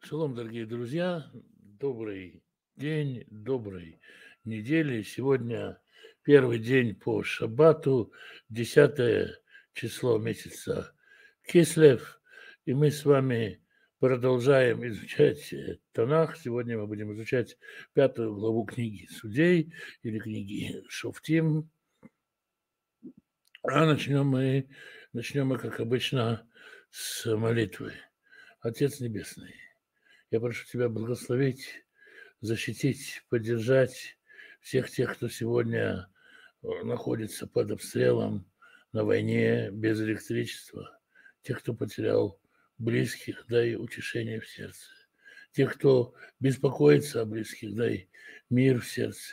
Шалом, дорогие друзья, добрый день, доброй недели. Сегодня первый день по шаббату, 10 число месяца Кислев, и мы с вами продолжаем изучать Танах. Сегодня мы будем изучать 5 главу книги Судей или книги Шофтим. А начнем мы, как обычно, с молитвы. Отец Небесный, я прошу Тебя благословить, защитить, поддержать всех тех, кто сегодня находится под обстрелом, на войне, без электричества, тех, кто потерял близких, дай утешение в сердце, тех, кто беспокоится о близких, дай мир в сердце,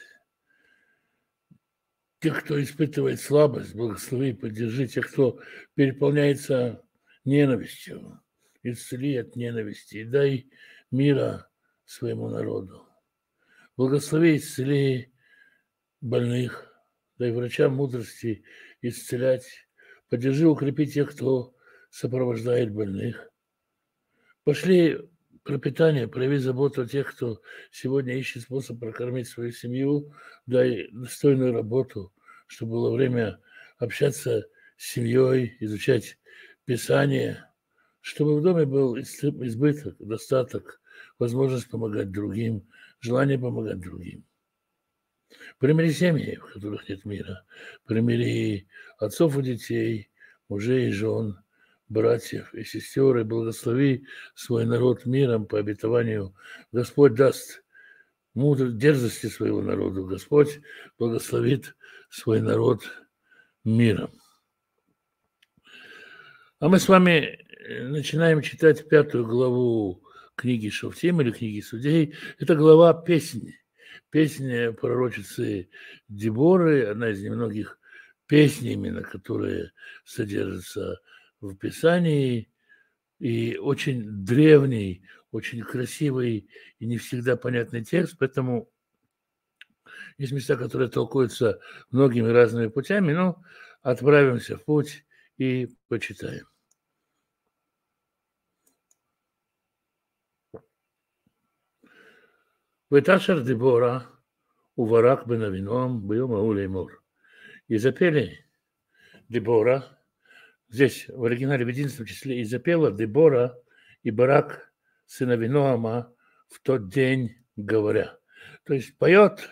тех, кто испытывает слабость, благослови, поддержи, тех, кто переполняется ненавистью, исцели от ненависти и дай мира своему народу. Благослови, исцели больных, дай врачам мудрости исцелять, поддержи, укрепи тех, кто сопровождает больных. Пошли пропитание, прояви заботу о тех, кто сегодня ищет способ прокормить свою семью, дай достойную работу, чтобы было время общаться с семьей, изучать Писание, чтобы в доме был избыток, достаток, возможность помогать другим, желание помогать другим. Примири семьи, в которых нет мира. Примири отцов и детей, мужей и жен, братьев и сестер, и благослови свой народ миром по обетованию. Господь даст дерзости своего народу. Господь благословит свой народ миром. А мы с вами начинаем читать 5 главу книги Шофтим или книги Судей. Это глава песни. Песня пророчицы Деборы, одна из немногих песней, именно, которые содержатся в Писании, и очень древний, очень красивый и не всегда понятный текст, поэтому есть места, которые толкуются многими разными путями, но отправимся в путь и почитаем. ותשר דבורה וברק בן אבינועם ביום ההוא לאמור. И запели Дебора, здесь в оригинале в единственном числе, и запела Дебора и Барак, сын Авиноама, в тот день говоря. То есть поет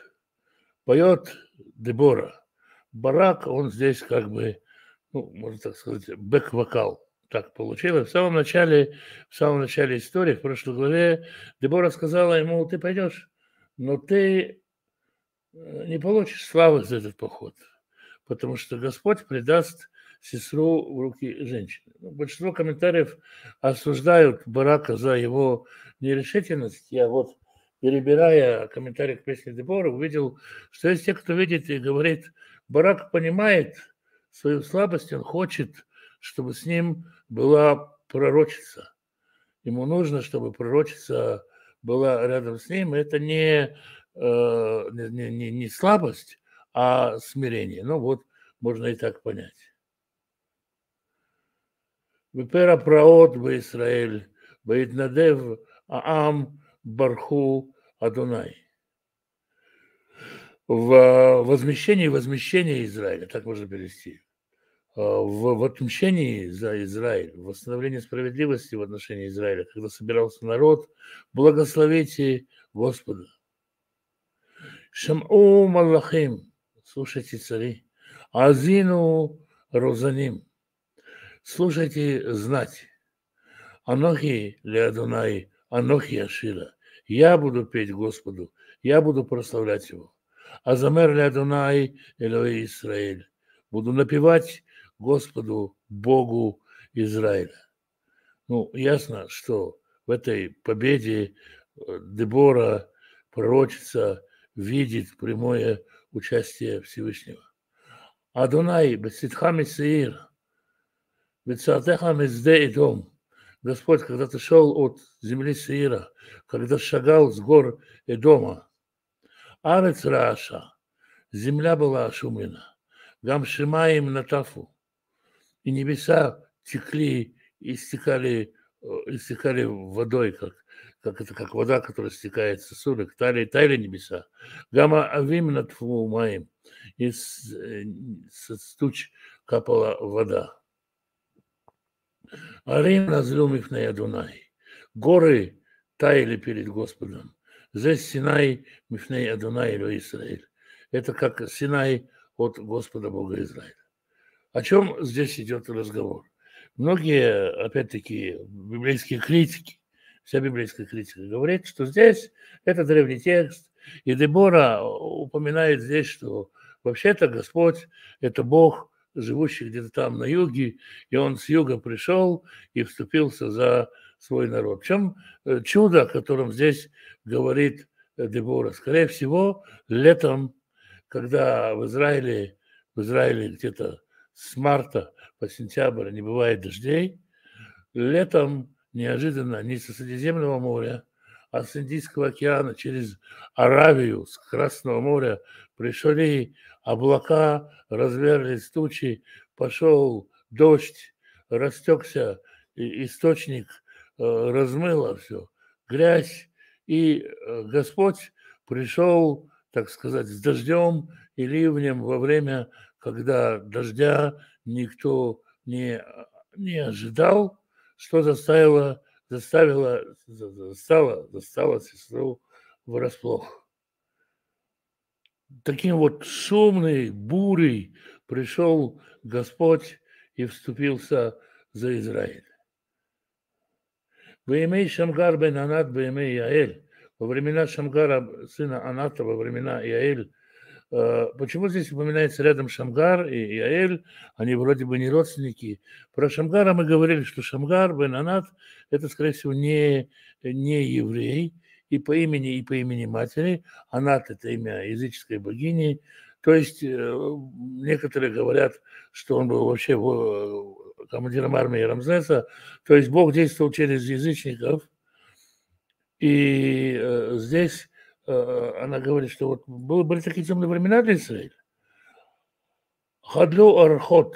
Дебора. Барак, он здесь как бы, можно так сказать, бэк-вокал. Так получилось. В самом начале истории, в прошлой главе, Дебора сказала ему: ты пойдешь, но ты не получишь славы за этот поход, потому что Господь предаст сестру в руки женщины. Большинство комментариев осуждают Барака за его нерешительность. Я вот, перебирая комментарии к песне Дебора, увидел, что есть те, кто видит и говорит: Барак понимает свою слабость, он хочет, чтобы с ним была пророчица. Ему нужно, чтобы пророчица была рядом с ним. Это не слабость, а смирение. Ну вот, можно и так понять. Випера праот б'Исраэль, ваитнадев аам барху Адонай. В возмещении Израиля, так можно перевести, в отмщении за Израиль, в восстановлении справедливости в отношении Израиля, когда собирался народ, благословите Господа. Шам'у малахим, слушайте цари, азину розаним, слушайте знать. Анохи леадунай, анохи ашира. Я буду петь Господу, я буду прославлять Его. Азамер леадунай Элои Исраэль. Буду напевать Господу, Богу Израиля. Ясно, что в этой победе Дебора, пророчица, видит прямое участие Всевышнего. Адонай бецитха мисеир, бецатеха мезде идом. Господь, когда ты шел от земли Сеира, когда шагал с гор Эдома, арец рааша, земля была ошумлена, гам шимаим натафу, и небеса текли, истекали водой, как вода, которая стекает с сосудов, таяли небеса. Гамма авим над маем, и с туч капала вода. Арим назлю мифней Адунай. Горы таяли перед Господом. Здесь Синай мифней Адунай или Израиль. Это как Синай от Господа Бога Израиля. О чем здесь идет разговор? Многие, опять-таки, библейские критики, вся библейская критика говорит, что здесь это древний текст, и Дебора упоминает здесь, что вообще-то Господь – это Бог, живущий где-то там на юге, и Он с юга пришел и вступился за свой народ. В чем чудо, о котором здесь говорит Дебора? Скорее всего, летом, когда в Израиле где-то с марта по сентябрь не бывает дождей, летом неожиданно не со Средиземного моря, а с Индийского океана через Аравию, с Красного моря пришли облака, разверлись тучи, пошел дождь, растекся источник, размыло все, грязь, и Господь пришел, так сказать, с дождем и ливнем во время, когда дождя никто не ожидал, что застало сестру врасплох. Таким вот шумной бурей пришел Господь и вступился за Израиль. Баимей Шамгар бен Анат баимей Яэль. Во времена Шамгара, сына Аната, во времена Яэль. Почему здесь упоминается рядом Шамгар и Яэль? Они вроде бы не родственники. Про Шамгара мы говорили, что Шамгар бен Анат – это, скорее всего, не еврей, и по имени матери. Анат – это имя языческой богини. То есть некоторые говорят, что он был вообще командиром армии Рамзеса. То есть Бог действовал через язычников. И здесь она говорит, что вот были такие темные времена для Израиля. Хадлю архот,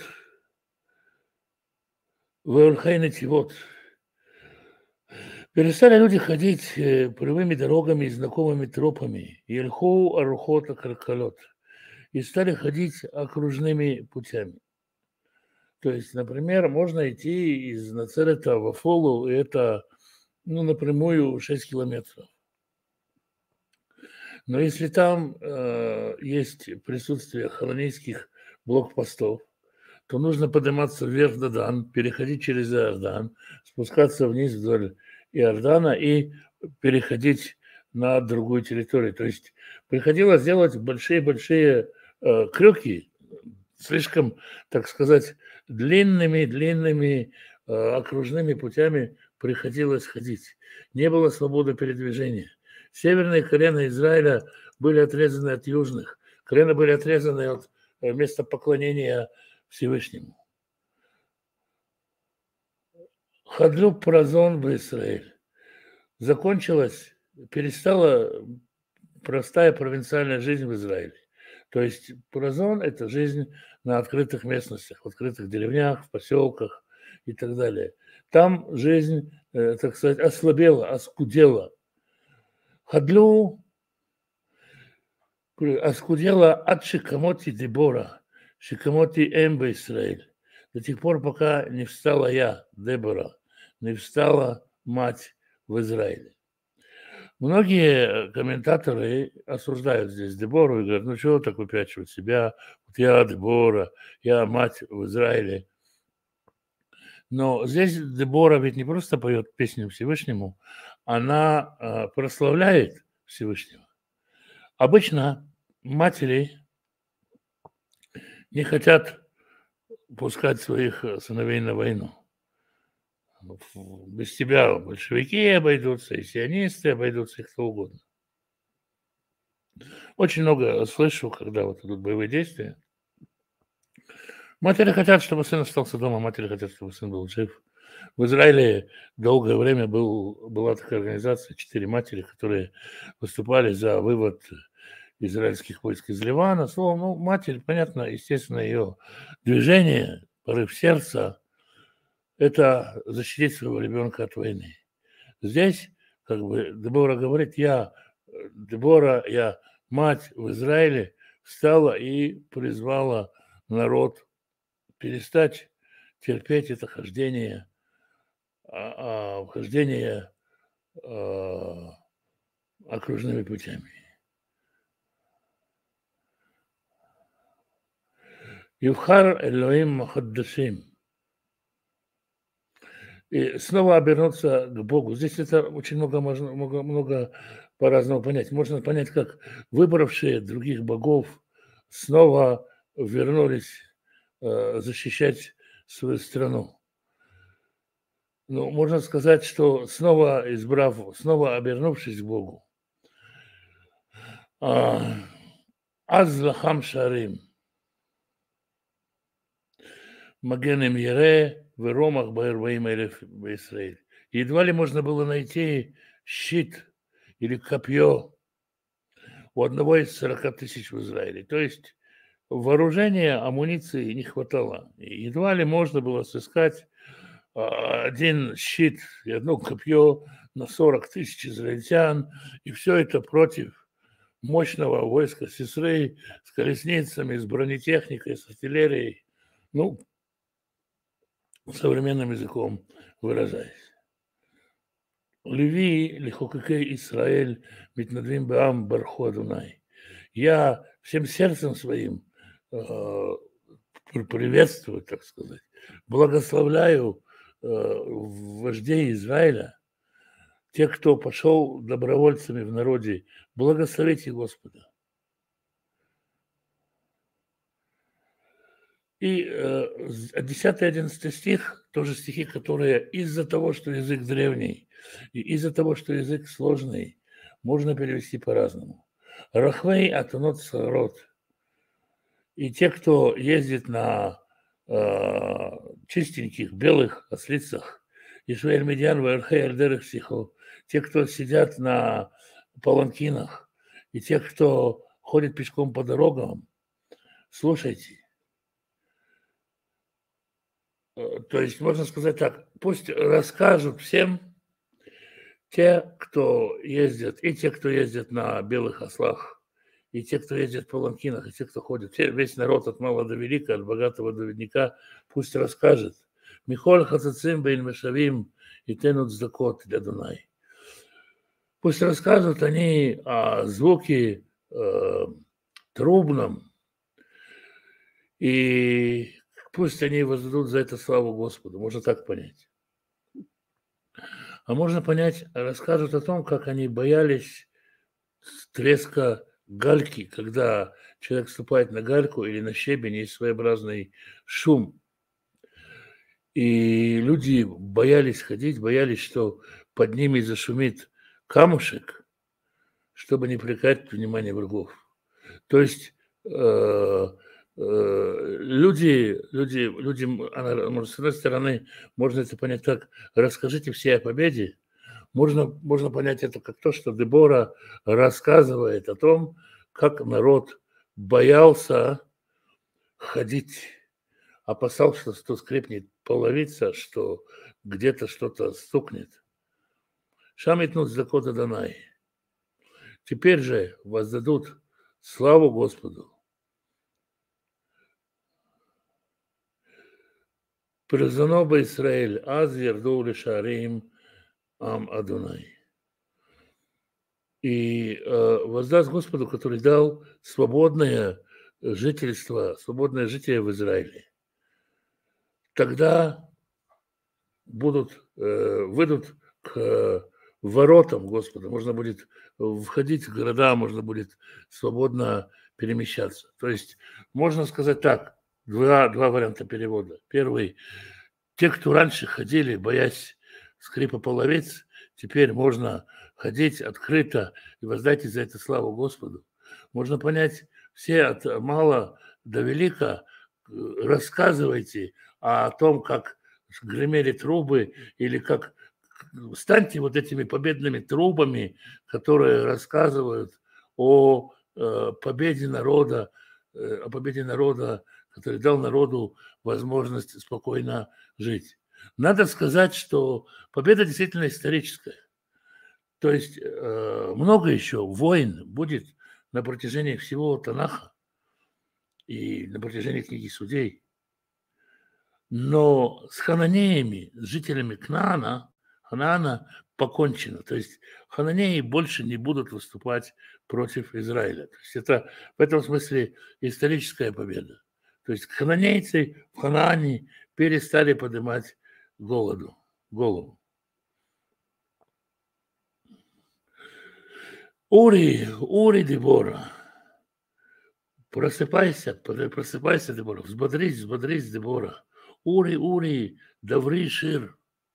веульхайна тивот. Перестали люди ходить прямыми дорогами и знакомыми тропами. Ельху архот акаркалот. И стали ходить окружными путями. То есть, например, можно идти из Нацерета в Афолу, и это напрямую 6 километров. Но если там есть присутствие хананейских блокпостов, то нужно подниматься вверх Додан, переходить через Иордан, спускаться вниз вдоль Иордана и переходить на другую территорию. То есть приходилось делать большие-большие крюки, слишком, так сказать, длинными окружными путями приходилось ходить. Не было свободы передвижения. Северные колены Израиля были отрезаны от южных. Колены были отрезаны от места поклонения Всевышнему. Хадлю празон в Израиль. Закончилась, перестала простая провинциальная жизнь в Израиле. То есть празон – это жизнь на открытых местностях, в открытых деревнях, в поселках и так далее. Там жизнь, так сказать, ослабела, оскудела. Хадлю оскудела от Шикамоти Дебора, Шикамоти Эмба Израиль. До тех пор, пока не встала я, Дебора, не встала мать в Израиле. Многие комментаторы осуждают здесь Дебору и говорят, ну чего так выпячивать себя, вот я Дебора, я мать в Израиле. Но здесь Дебора ведь не просто поет песню Всевышнему, она прославляет Всевышнего. Обычно матери не хотят пускать своих сыновей на войну. Без тебя большевики обойдутся, и сионисты обойдутся, и кто угодно. Очень много слышу, когда вот идут боевые действия. Матери хотят, чтобы сын остался дома, матери хотят, чтобы сын был жив. В Израиле долгое время была такая организация, 4 матери, которые выступали за вывод израильских войск из Ливана. Словом, матерь, понятно, естественно, ее движение, порыв сердца – это защитить своего ребенка от войны. Здесь как бы Дебора говорит, Дебора, я мать в Израиле, встала и призвала народ перестать терпеть это хождение окружными путями. Юхар Элоим Махаддашим. И снова обернуться к Богу. Здесь это очень много по-разному понять. Можно понять, как выбравшие других богов снова вернулись защищать свою страну. Ну, можно сказать, что снова обернувшись к Богу, аз лахам шарим, Маген Яре, в Ромах Баэрваим Израиль. Едва ли можно было найти щит или копье у одного из 40 тысяч в Израиле. То есть вооружения, амуниции не хватало. И едва ли можно было сыскать один щит и одно копье на 40 тысяч израильтян, и все это против мощного войска Сисры с колесницами, с бронетехникой, с артиллерией. Ну, современным языком выражаясь. Леви лихокекей Исраэль митнадвим баам барху Адунай. Я всем сердцем своим приветствую, так сказать, благословляю вождей Израиля, тех, кто пошел добровольцами в народе, благословите Господа. И 10-11 стих, тоже стихи, которые из-за того, что язык древний, и из-за того, что язык сложный, можно перевести по-разному. Рахвей атунот сарот. И те, кто ездит на чистеньких белых ослицах, Ишвель Медьян, Вархей Альдерых Сихо, те, кто сидят на паланкинах, и те, кто ходит пешком по дорогам, слушайте. То есть можно сказать так, пусть расскажут всем те, кто ездит, и те, кто ездит на белых ослах, и те, кто ездит в паланкинах, и те, кто ходит, весь народ от мала до велика, от богатого до бедняка, пусть расскажет. Михоль хацацим бейн мешавим и тенут сдакот для Дунай. Пусть расскажут они о звуке трубном, и пусть они воздадут за это славу Господу. Можно так понять. А можно понять, расскажут о том, как они боялись треска гальки, когда человек ступает на гальку или на щебень, есть своеобразный шум. И люди боялись ходить, боялись, что под ними зашумит камушек, чтобы не привлекать внимание врагов. То есть люди, с одной стороны, можно это понять так, расскажите все о победе, можно понять это как то, что Дебора рассказывает о том, как народ боялся ходить, опасался, что скрипнет половица, что где-то что-то стукнет. Шамитнут закота Данай. Теперь же воздадут славу Господу. Призаноба Израиль, аз ярду лишарим ам Адунай. И воздаст Господу, который дал свободное жительство, свободное житие в Израиле. Тогда выйдут к воротам Господа, можно будет входить в города, можно будет свободно перемещаться. То есть можно сказать так, два варианта перевода. Первый, те, кто раньше ходили, боясь скрипа половиц, теперь можно ходить открыто и воздайте за это славу Господу. Можно понять, все от мала до велика рассказывайте о том, как гремели трубы, или как станьте вот этими победными трубами, которые рассказывают о победе народа, который дал народу возможность спокойно жить. Надо сказать, что победа действительно историческая. То есть много еще войн будет на протяжении всего Танаха и на протяжении книги Судей. Но с хананеями, с жителями Ханаана покончено. То есть хананеи больше не будут выступать против Израиля. То есть это в этом смысле историческая победа. То есть хананейцы в Ханаане перестали поднимать голову. Ури, Дебора, просыпайся, Дебора, взбодрись, Дебора. Ури, Даври, Шир,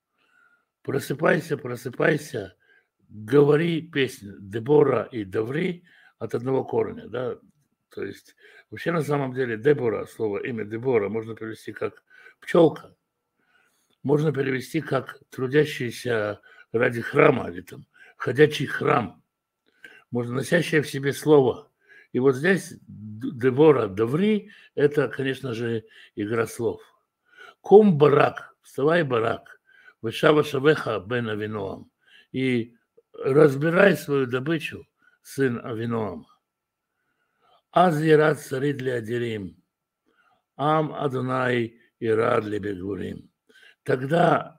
просыпайся, говори песню. Дебора и Даври от одного корня, да, то есть вообще на самом деле Дебора, имя Дебора можно перевести как пчелка, можно перевести как трудящийся ради храма, или там ходячий храм, можно носящее в себе слово. И вот здесь Дебора, Даври, это, конечно же, игра слов. Кум барак, вставай барак, вышава шавеха бен Авиноам, и разбирай свою добычу, сын Авиноама. Аз ярад царит ли адирим, ам Адонай ирад ли бегурим. Тогда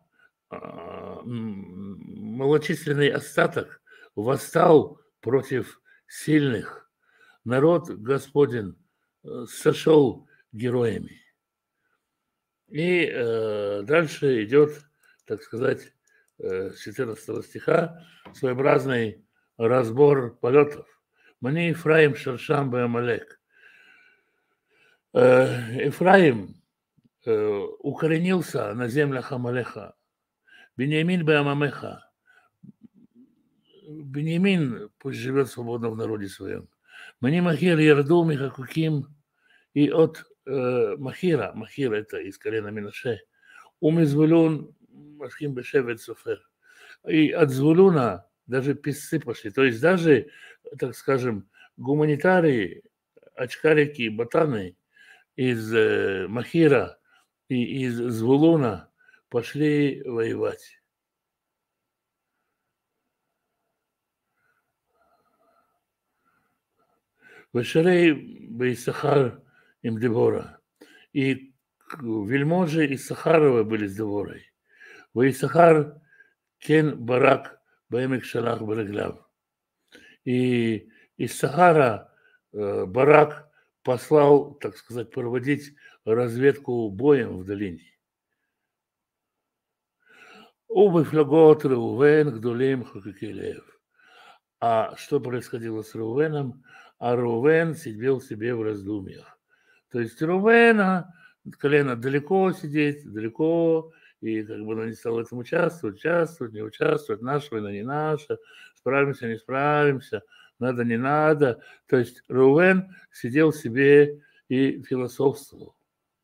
малочисленный остаток восстал против сильных. Народ Господень сошел героями. И дальше идет, так сказать, с 14 стиха своеобразный разбор полетов. Мне Ефраим Шаршам Беамалек. Ефраим укоренился на землях Амалеха. Беньямин Беамамеха. Беньямин пусть живет свободно в народе своем. Мне Махир Ярду Михакуким, и от Махира это из колена Минаше, Звулун Машхим Бешевет Софер. И от Звулуна даже писцы пошли. То есть даже, так скажем, гуманитарии, очкарики, ботаны из Махира и из Звулуна пошли воевать. Вешерей Бейсахар им Дебора. И вельможи из Сахарова были с Деборой. Вейсахар кен барак баэмик шалах барагляв. И из Сахара Барак послал, так сказать, проводить разведку боем в долине. Убыфлягот Реувен гдулим хакикелев. А что происходило с Реувеном? А Реувен сидел себе в раздумьях. То есть Реувена, колено далеко сидеть, далеко, и как бы он не стал в этом участвовать, не участвовать, наша война, не наша, справимся, не справимся, надо, не надо. То есть Реувен сидел себе и философствовал.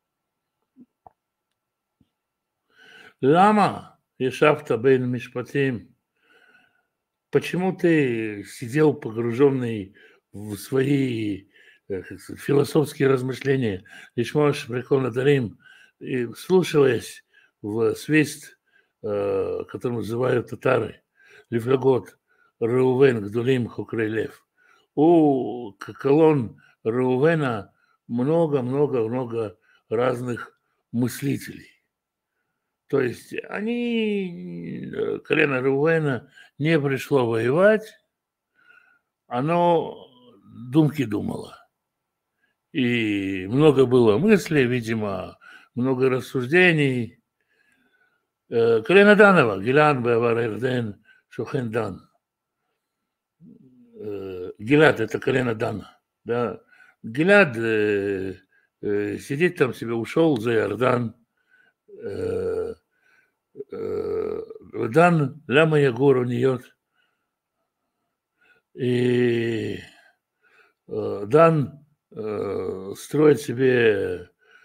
Лама ешафта бейн мишпатим. Почему ты сидел погруженный в свои философские размышления, лишь можешь прикольно дарим, и вслушиваясь в свист, который называют татары, лифлягот, Реувен, Гдулим, Хукрейлев. У колонн Реувена много разных мыслителей. То есть колено Реувена не пришло воевать, оно думки думало. И много было мыслей, видимо, много рассуждений. Колено Данова, Гилан, Беавар, Эрден, Шухен Дан. Гилад – это колено Дана. Да. Гилад сидит там себе, ушел за Иордан. Дан, ляма Ягору ньет. И Дан строит себе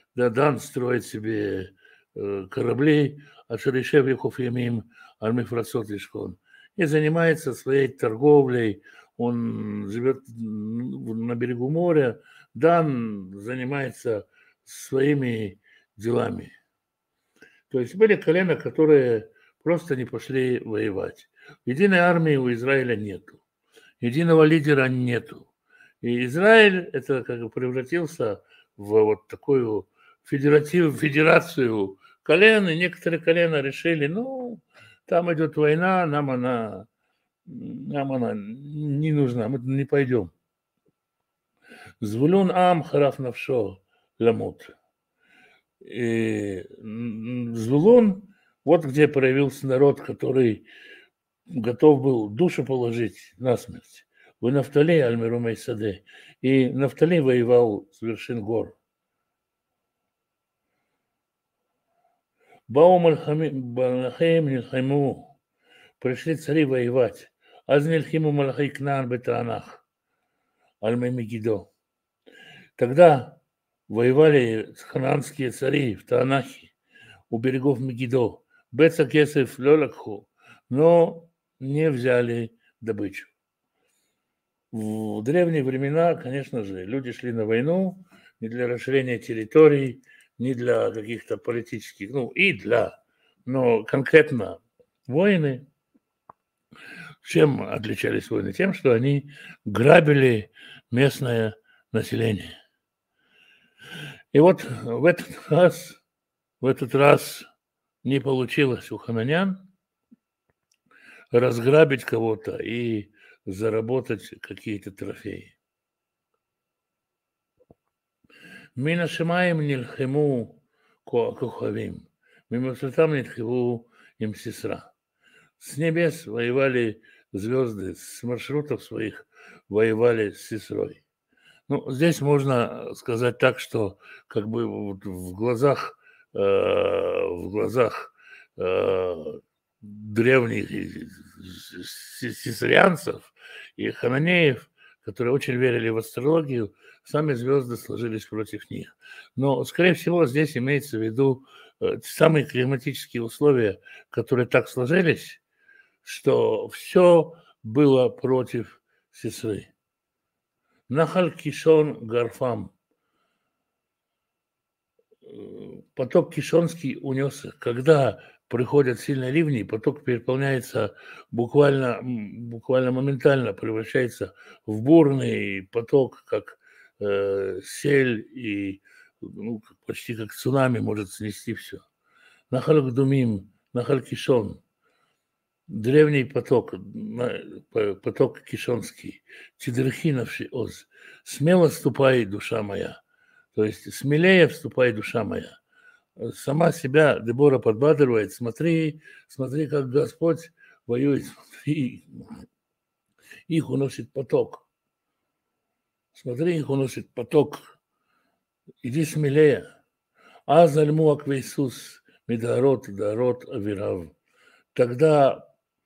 корабли, а Шеришев Лихов Ямим, Альмифрацот Лишкон. И занимается своей торговлей. Он живет на берегу моря. Дан занимается своими делами. То есть были колена, которые просто не пошли воевать. Единой армии у Израиля нету, единого лидера нету. И Израиль это как бы превратился в вот такую федерацию колен, и некоторые колена решили, ну, там идет война, нам она не нужна, мы не пойдем. Звулун ам хараф навшо ламут. Звулун, вот где проявился народ, который готов был душу положить на смерть. Вы Нафтали Альмиру Майсаде. И Нафтали воевал с вершин гор. Баум Балахаим Нильхайму. Пришли цари воевать. Аз Нильхиму Малахай Кнаан Бетаанах. Альме Мегидо. Тогда воевали ханаанские цари в Таанахе у берегов Мегидо. Беца Кесев Лолакху. Но не взяли добычу. В древние времена, конечно же, люди шли на войну не для расширения территорий, не для каких-то политических, но конкретно войны. Чем отличались войны? Тем, что они грабили местное население. И вот в этот раз не получилось у хананян разграбить кого-то и заработать какие-то трофеи. Мина шамаим нильхему кохавим, мимо цветам нильхему им сестра. С небес воевали звезды, с маршрутов своих воевали с сестрой. Ну, здесь можно сказать так, что как бы вот в глазах древних сесрианцев и хананеев, которые очень верили в астрологию, сами звезды сложились против них. Но, скорее всего, здесь имеется в виду самые климатические условия, которые так сложились, что все было против сестры. Нахаль Кишон Гарфам. Поток Кишонский унес их. Когда приходят сильные ливни, поток переполняется буквально моментально, превращается в бурный поток, как сель и почти как цунами может снести все. Нахаль Гдумим, Нахаль Кишон. Древний поток кишонский, Тидрхиновший Оз. Смело ступай, душа моя. То есть смелее вступай, душа моя. Сама себя Дебора подбадривает. Смотри, как Господь воюет. Смотри, их уносит поток. Смотри, их уносит поток. Иди смелее. Азальму аквейсус медарот дарот авирав. Тогда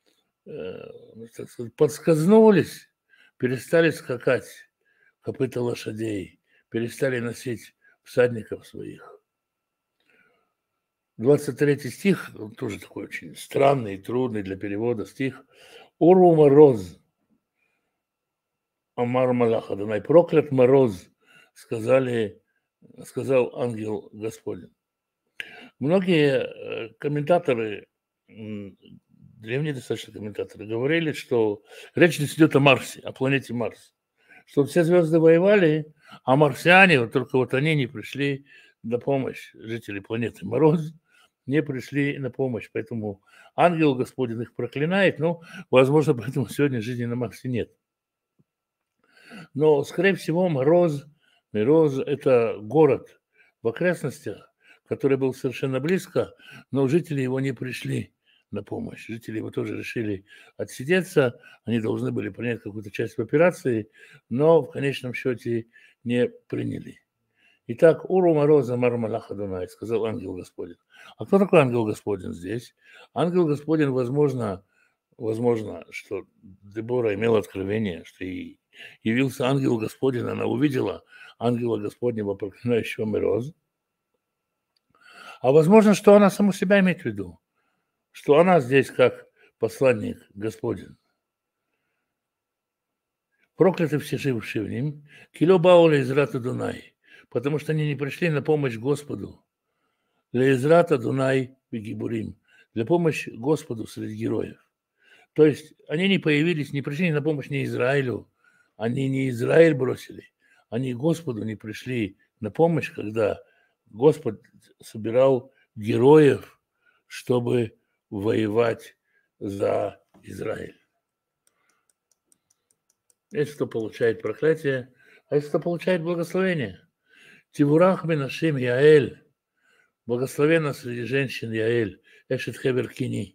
подскользнулись, перестали скакать копыта лошадей, перестали носить всадников своих. 23 стих, он тоже такой очень странный и трудный для перевода стих. Уру мороз, Амар Малах Адонай, проклят мороз, сказал ангел Господень. Многие комментаторы, древние достаточно комментаторы, говорили, что речь здесь идет о Марсе, о планете Марс. Что все звезды воевали, а марсиане, вот только вот они не пришли на помощь, жители планеты Мороз, не пришли на помощь. Поэтому ангел Господень их проклинает, но, возможно, поэтому сегодня жизни на Марсе нет. Но, скорее всего, Мороз – это город в окрестностях, который был совершенно близко, но жители его не пришли на помощь. Жители его тоже решили отсидеться, они должны были принять какую-то часть в операции, но в конечном счете не приняли. Итак, Уру Мороза Мармалаха Дунай, сказал ангел Господень. А кто такой ангел Господень здесь? Ангел Господень, возможно, что Дебора имела откровение, что и явился ангел Господень, она увидела ангела Господнего, проклинающего Мороз. А возможно, что она саму себя имеет в виду, что она здесь как посланник Господень. Прокляты все жившие в ним, кило бауля израта Дунай, потому что они не пришли на помощь Господу. Леизрата Дунай Бегибурим, для помощи Господу среди героев. То есть они не появились, не пришли на помощь не Израилю, они не Израиль бросили, они Господу не пришли на помощь, когда Господь собирал героев, чтобы воевать за Израиль. Есть кто получает проклятие, а есть кто получает благословение. Тивурах Менашим Яэль, благословенна среди женщин Яэль, Эшет Хевер Кини,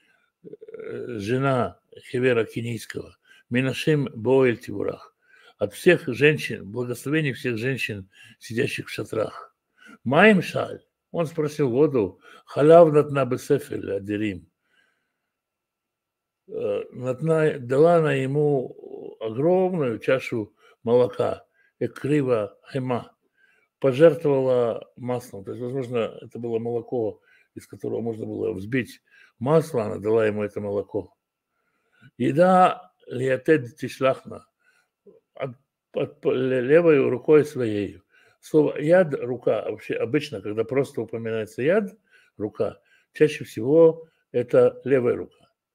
жена Хевера Кинийского, Менашим Боэль Тивурах, от всех женщин, благословений всех женщин, сидящих в шатрах. Маим Шаль, он спросил воду, Халав Натна Бесефель Адирим, дала она ему огромную чашу молока, экрива хема, пожертвовала маслом. То есть, возможно, это было молоко, из которого можно было взбить масло, она дала ему это молоко. Еда лиатед тишлахна, левой рукой своей. Слово яд, рука, вообще обычно, когда просто упоминается яд, рука, чаще всего это левая рука.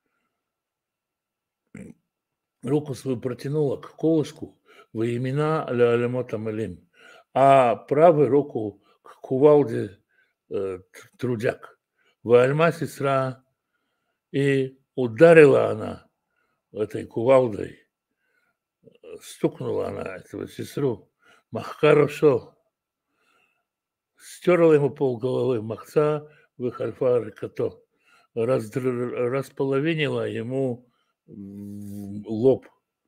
Руку свою протянула к колышку во имена Алямота Малим, а правую руку к кувалде трудяк. В Альма сестра, и ударила она этой кувалдой, стукнула она этого сестру, Махкарошо, стерла ему полголовы, махца выхальфа рекато, располовинила ему лоб.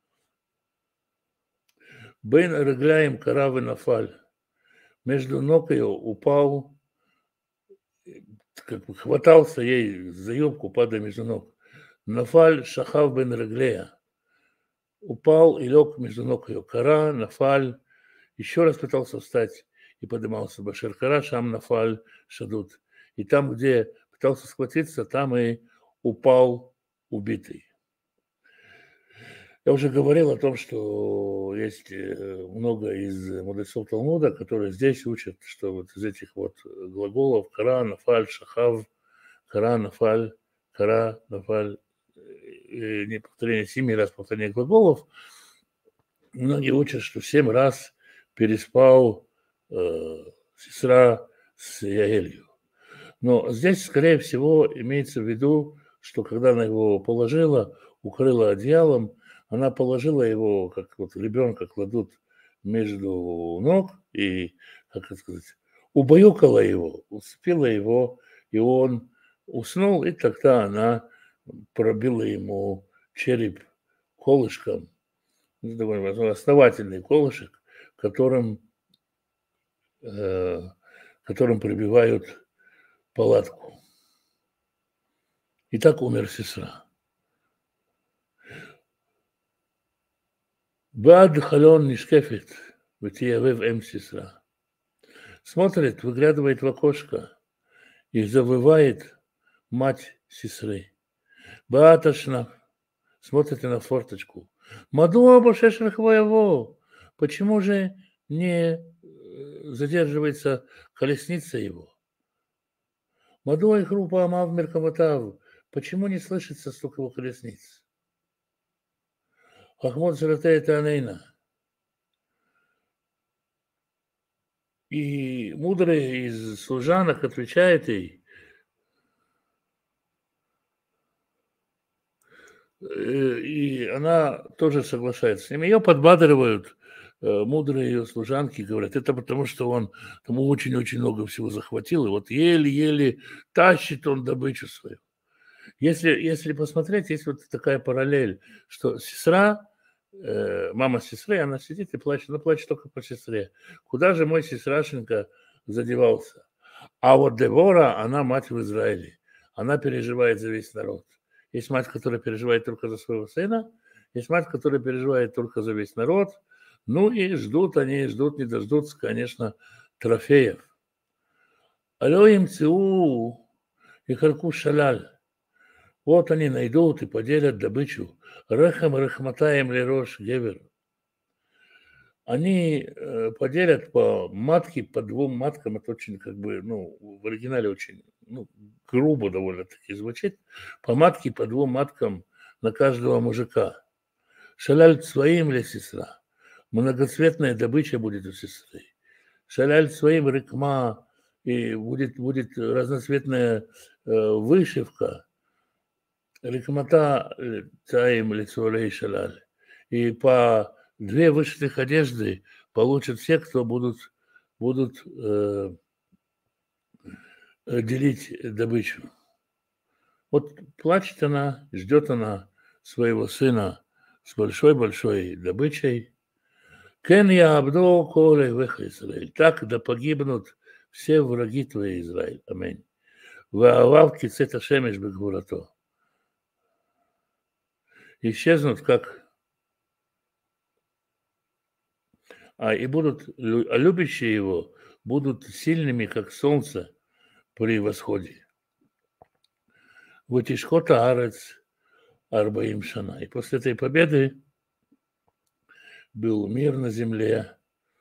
Бен регляем каравы нафаль. Между ног ее упал, как бы хватался ей за юбку, падая между ног. Нафаль шахав бен реглея. Упал и лег между ног ее. Кара, нафаль. Еще раз пытался встать и поднимался. Башер кара, шам нафаль шадут. И там, где пытался схватиться, там и упал убитый. Я уже говорил о том, что есть много из мудрецов Талмуда, которые здесь учат, что вот из этих вот глаголов кара, нафаль, шахав, кара, нафаль, не повторение 7 раз повторение глаголов, многие учат, что 7 раз переспал сестра с Яэлью. Но здесь, скорее всего, имеется в виду, что когда она его положила, укрыла одеялом, она положила его, как вот ребенка кладут между ног и, как это сказать, убаюкала его, уцепила его, и он уснул, и тогда она пробила ему череп колышком, довольно основательный колышек, которым пробивают палатку. И так умер сестра. Бад халон нишкефет, вытиявев сестра. Смотрит, выглядывает в окошко и завывает мать сестры. Бааташна смотрит на форточку. Мадуа бошешрах воево. Почему же не задерживается колесница его? Мадуа и хрупа амав меркаватав. Почему не слышится стук его колесниц? Ахмод Заратеет Анейна. И мудрый из служанок отвечает ей, и она тоже соглашается с ним. Ее подбадривают мудрые ее служанки, говорят, это потому, что он тому очень-очень много всего захватил, и вот еле-еле тащит он добычу свою. Если посмотреть, есть вот такая параллель, что сестра, мама сестры, она сидит и плачет, она плачет только по сестре. Куда же мой сестрашенька задевался? А вот Девора, она мать в Израиле. Она переживает за весь народ. Есть мать, которая переживает только за своего сына, есть мать, которая переживает только за весь народ. Ну и ждут они, ждут, не дождутся, конечно, трофеев. Алоим ЦУ и Харку Шалаль. Вот они найдут и поделят добычу. Рехам рахматаем лерош гевер. Они поделят по матке, по 2 маткам. Это очень, как бы, ну, в оригинале очень ну, грубо довольно-таки звучит, по матке, по двум маткам на каждого мужика. Шаляль своим ли сестра? Многоцветная добыча будет у сестры. Шаляль своим рыкма, и будет разноцветная вышивка. Рикмата таим лицо шаляль. И по две вышитых одежды получат все, кто будут делить добычу. Вот плачет она, ждет она своего сына с большой-большой добычей. Кен я абдо коле вех Израиль. Так да погибнут все враги твои, Израиль. Аминь. Ваавав кицет ашемеш бегвурато. Исчезнут, как... и будут, любящие его будут сильными, как солнце при восходе. Ватишхота арец арбаим шана. И после этой победы был мир на земле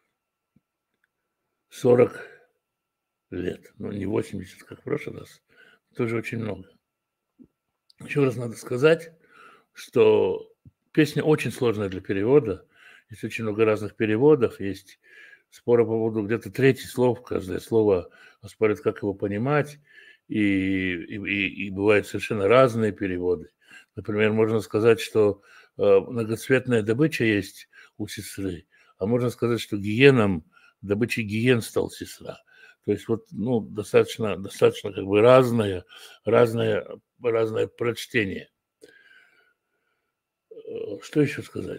40 лет. Ну, не 80, как в прошлый раз. Тоже очень много. Еще раз надо сказать, что песня очень сложная для перевода. Есть очень много разных переводов. Есть споры по поводу где-то 3 слов. Каждое слово спорят, как его понимать. И бывают совершенно разные переводы. Например, можно сказать, что многоцветная добыча есть у сестры, а можно сказать, что гиеном, добычей гиен стал сестра. То есть вот, ну, достаточно как бы разное прочтение. Что еще сказать?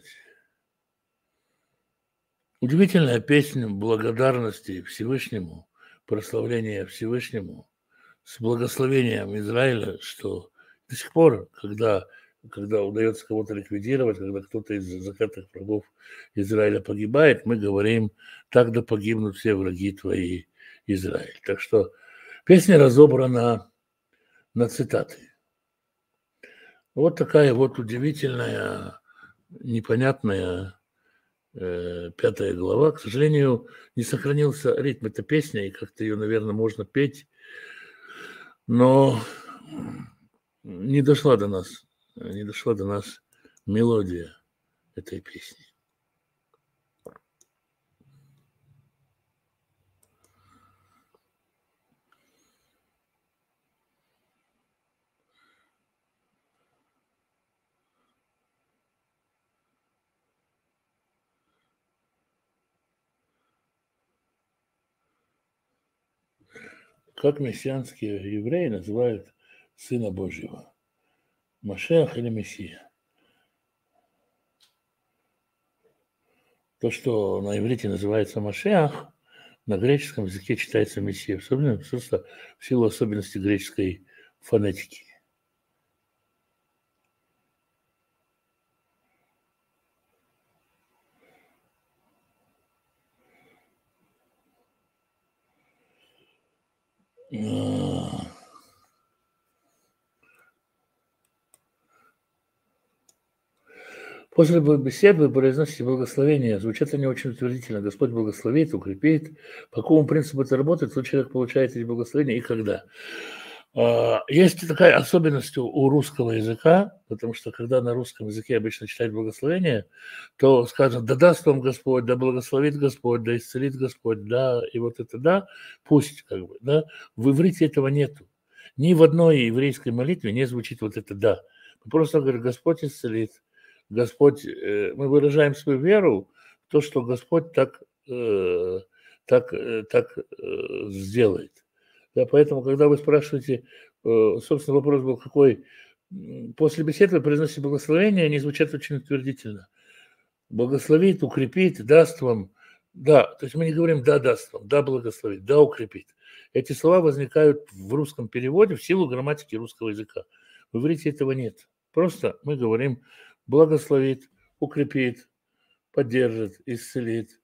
Удивительная песня благодарности Всевышнему, прославления Всевышнему с благословением Израиля, что до сих пор, когда удается кого-то ликвидировать, когда кто-то из закрытых врагов Израиля погибает, мы говорим: так да погибнут все враги твои, Израиль. Так что песня разобрана на цитаты. Вот такая вот удивительная, непонятная 5 глава. К сожалению, не сохранился ритм этой песни, и как-то ее, наверное, можно петь, но не дошла до нас мелодия этой песни. Как мессианские евреи называют Сына Божьего? Машиах или Мессия? То, что на иврите называется Машиах, на греческом языке читается Мессия, особенно просто в силу особенностей греческой фонетики. После бесед вы произносите благословения. Звучат они очень утвердительно. Господь благословит, укрепит. По какому принципу это работает? Тот человек получает эти благословения и когда? Есть такая особенность у русского языка, потому что когда на русском языке обычно читают благословение, то скажут: да даст вам Господь, да благословит Господь, да исцелит Господь, да, и вот это да, пусть, как бы, да. В иврите этого нету. Ни в одной еврейской молитве не звучит вот это да. Мы просто говорим: Господь исцелит, Господь, мы выражаем свою веру в то, что Господь так сделает. Да, поэтому, когда вы спрашиваете, собственно, вопрос был какой, после беседы вы произносите благословение, они звучат очень утвердительно. Благословит, укрепит, даст вам, да, то есть мы не говорим да, даст вам, да, благословит, да, укрепит. Эти слова возникают в русском переводе в силу грамматики русского языка. В иврите этого нет. Просто мы говорим: благословит, укрепит, поддержит, исцелит.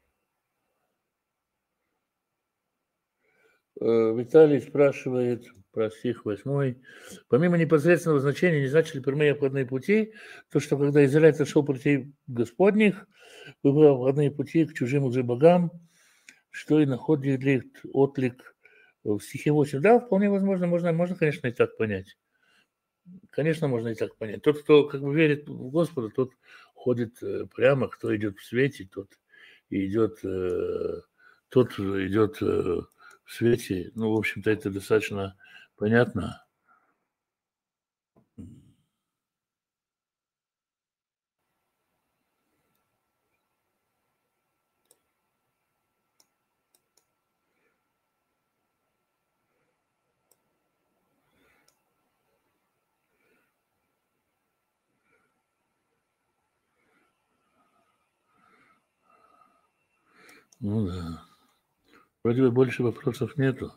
Виталий спрашивает про стих 8. Помимо непосредственного значения, не значили прямые обходные пути, то, что когда Израиль отошел путей Господних, выбрал обходные пути к чужим уже богам, что и находит отклик в стихе 8. Да, вполне возможно, можно, конечно, и так понять. Конечно, можно и так понять. Тот, кто как бы верит в Господа, тот ходит прямо, кто идет в свете, тот идет в свете. Ну, в общем-то, это достаточно понятно. Ну да. Вроде бы больше вопросов нету.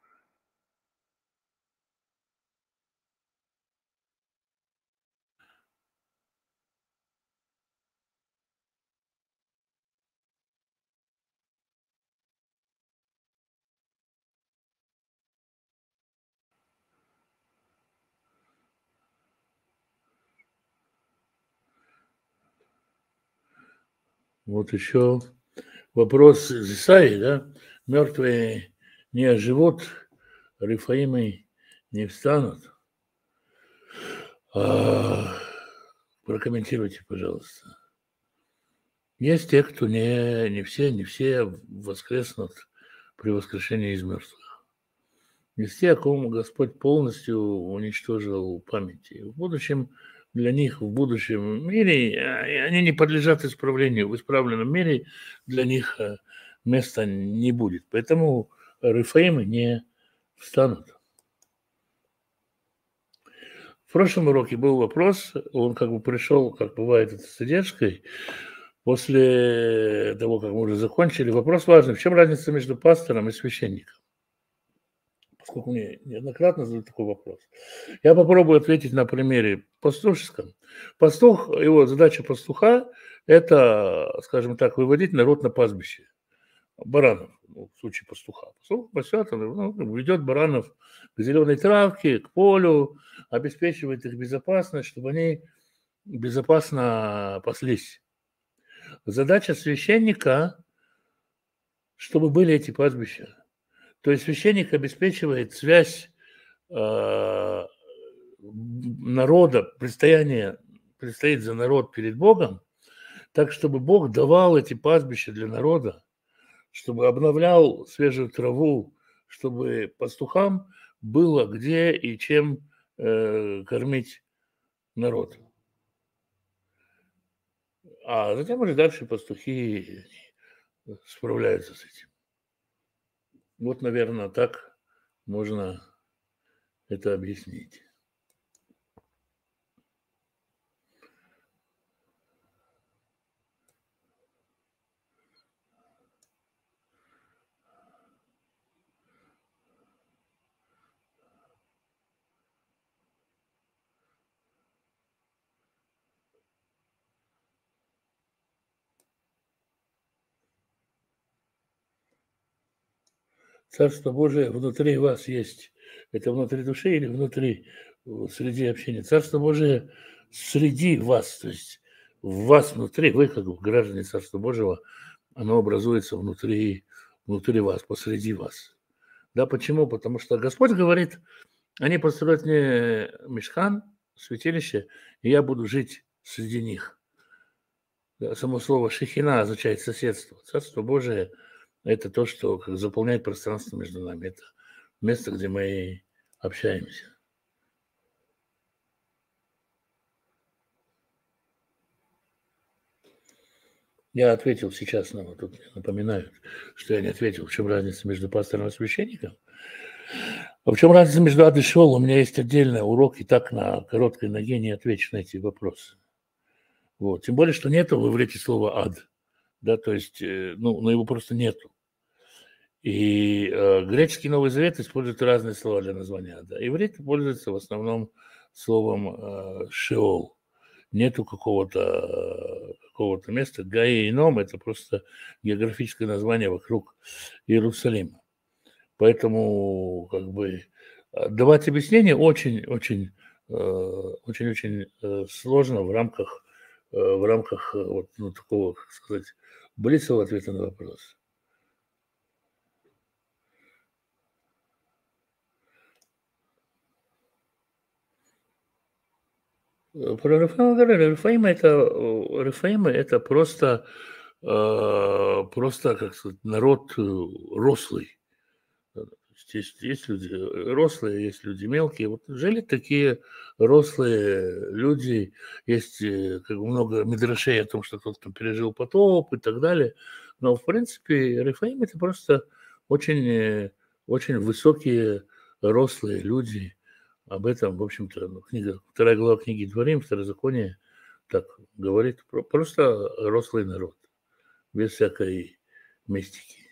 Вот еще вопрос из Исаии, да? Мертвые не оживут, Рифаимы не встанут. Прокомментируйте, пожалуйста. Есть те, кто не все воскреснут при воскрешении из мертвых. Есть те, о ком Господь полностью уничтожил памяти. В будущем для них, в будущем мире, они не подлежат исправлению. В исправленном мире для них места не будет. Поэтому Рифаимы не встанут. В прошлом уроке был вопрос, он как бы пришел, как бывает это с задержкой, после того, как мы уже закончили. Вопрос важный. В чем разница между пастором и священником? Поскольку мне неоднократно задают такой вопрос. Я попробую ответить на примере пастушеском. Пастух, его задача пастуха – это, скажем так, выводить народ на пастбище. Баранов, в случае пастуха. Пастух пасет, он ведет баранов к зеленой травке, к полю, обеспечивает их безопасность, чтобы они безопасно паслись. Задача священника, чтобы были эти пастбища. То есть священник обеспечивает связь народа, предстоит за народ перед Богом, так, чтобы Бог давал эти пастбища для народа, чтобы обновлял свежую траву, чтобы пастухам было где и чем кормить народ. А затем уже дальше пастухи справляются с этим. Вот, наверное, так можно это объяснить. Царство Божие внутри вас есть. Это внутри души или внутри, среди общения? Царство Божие среди вас, то есть в вас внутри, вы как граждане Царства Божьего, оно образуется внутри вас, посреди вас. Да, почему? Потому что Господь говорит, они построят мне мишкан, святилище, и я буду жить среди них. Да, само слово шехина означает соседство. Царство Божие – это то, что как заполняет пространство между нами. Это место, где мы общаемся. Я ответил сейчас, но тут мне напоминают, что я не ответил, в чем разница между пастором и священником. А в чем разница между ад и шеол? У меня есть отдельный урок, и так на короткой ноге не отвечу на эти вопросы. Вот. Тем более, что нету в иврите слова ад. Да, то есть, ну, его просто нету. И греческий Новый Завет использует разные слова для названия ада. Иврит пользуется в основном словом шеол. Нету какого-то места. Гаи-Ином – это просто географическое название вокруг Иерусалима. Поэтому как бы Давать объяснение очень-очень сложно в рамках вот, ну, такого, как сказать, блицевого ответа на вопрос. Про Рафаэма говорили. Рафаэма это просто, как сказать, народ рослый. То есть есть люди рослые, есть люди мелкие. Вот жили такие рослые люди, есть как бы много мидрашей о том, что кто-то там пережил потоп и так далее. Но, в принципе, Рифаим – это просто очень, очень высокие рослые люди. Об этом, в общем-то, книга, 2 глава книги Дворим, Второзаконие, так говорит. Просто рослый народ, без всякой мистики.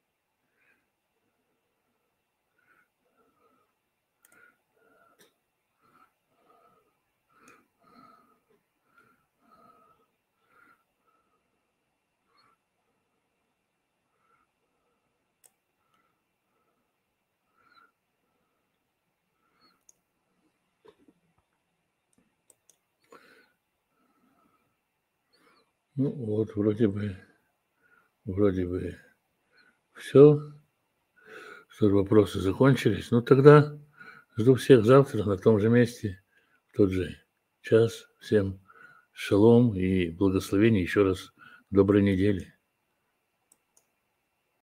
Ну, вот вроде бы все, что вопросы закончились. Ну, тогда жду всех завтра на том же месте, в тот же час. Всем шалом и благословений. Еще раз доброй недели.